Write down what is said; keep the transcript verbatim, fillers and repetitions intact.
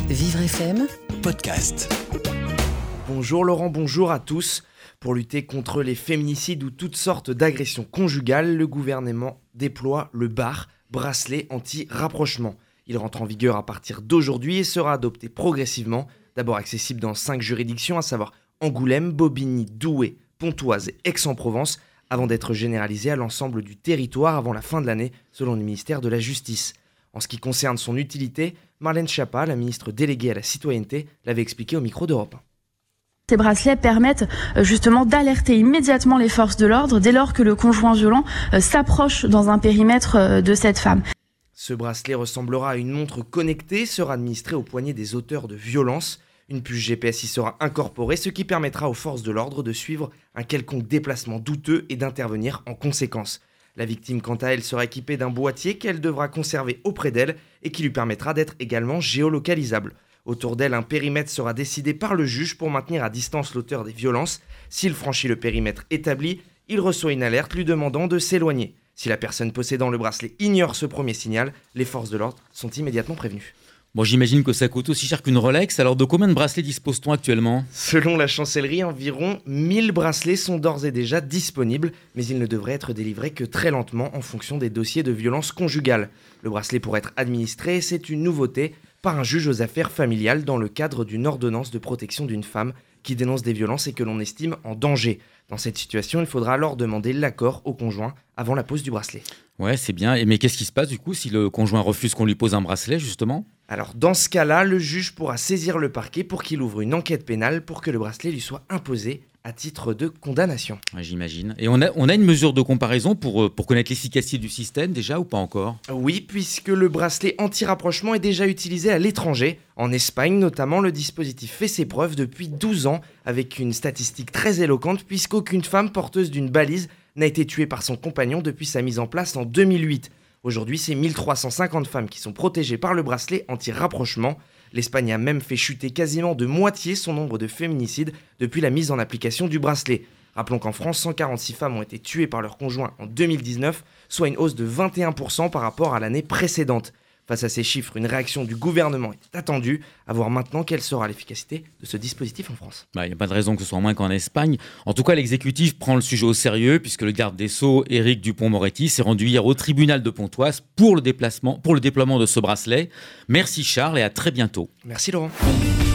Vivre F M Podcast. Bonjour Laurent, bonjour à tous. Pour lutter contre les féminicides ou toutes sortes d'agressions conjugales, le gouvernement déploie le B A R, bracelet anti-rapprochement. Il rentre en vigueur à partir d'aujourd'hui et sera adopté progressivement. D'abord accessible dans cinq juridictions, à savoir Angoulême, Bobigny, Douai, Pontoise et Aix-en-Provence, avant d'être généralisé à l'ensemble du territoire avant la fin de l'année, selon le ministère de la Justice. En ce qui concerne son utilité, Marlène Schiappa, la ministre déléguée à la citoyenneté, l'avait expliqué au micro d'Europe un. Ces bracelets permettent justement d'alerter immédiatement les forces de l'ordre dès lors que le conjoint violent s'approche dans un périmètre de cette femme. Ce bracelet ressemblera à une montre connectée, sera administré au poignet des auteurs de violences. Une puce G P S y sera incorporée, ce qui permettra aux forces de l'ordre de suivre un quelconque déplacement douteux et d'intervenir en conséquence. La victime, quant à elle, sera équipée d'un boîtier qu'elle devra conserver auprès d'elle et qui lui permettra d'être également géolocalisable. Autour d'elle, un périmètre sera décidé par le juge pour maintenir à distance l'auteur des violences. S'il franchit le périmètre établi, il reçoit une alerte lui demandant de s'éloigner. Si la personne possédant le bracelet ignore ce premier signal, les forces de l'ordre sont immédiatement prévenues. Bon, j'imagine que ça coûte aussi cher qu'une Rolex, alors de combien de bracelets dispose-t-on actuellement ? Selon la chancellerie, environ mille bracelets sont d'ores et déjà disponibles, mais ils ne devraient être délivrés que très lentement en fonction des dossiers de violence conjugale. Le bracelet pourrait être administré, c'est une nouveauté, par un juge aux affaires familiales dans le cadre d'une ordonnance de protection d'une femme qui dénonce des violences et que l'on estime en danger. Dans cette situation, il faudra alors demander l'accord au conjoint avant la pose du bracelet. Ouais, c'est bien. Et mais qu'est-ce qui se passe du coup si le conjoint refuse qu'on lui pose un bracelet, justement ? Alors dans ce cas-là, le juge pourra saisir le parquet pour qu'il ouvre une enquête pénale pour que le bracelet lui soit imposé à titre de condamnation. Ouais, j'imagine. Et on a, on a une mesure de comparaison pour, pour connaître l'efficacité du système déjà ou pas encore ? Oui, puisque le bracelet anti-rapprochement est déjà utilisé à l'étranger. En Espagne notamment, le dispositif fait ses preuves depuis douze ans avec une statistique très éloquente puisqu'aucune femme porteuse d'une balise n'a été tuée par son compagnon depuis sa mise en place en deux mille huit. Aujourd'hui, c'est mille trois cent cinquante femmes qui sont protégées par le bracelet anti-rapprochement. L'Espagne a même fait chuter quasiment de moitié son nombre de féminicides depuis la mise en application du bracelet. Rappelons qu'en France, cent quarante-six femmes ont été tuées par leur conjoint en deux mille dix-neuf, soit une hausse de vingt et un pour cent par rapport à l'année précédente. Face à ces chiffres, une réaction du gouvernement est attendue, à voir maintenant quelle sera l'efficacité de ce dispositif en France. Bah, il n'y a pas de raison que ce soit moins qu'en Espagne. En tout cas, l'exécutif prend le sujet au sérieux puisque le garde des Sceaux, Éric Dupond-Moretti, s'est rendu hier au tribunal de Pontoise pour le déplacement, pour le déploiement de ce bracelet. Merci Charles et à très bientôt. Merci Laurent.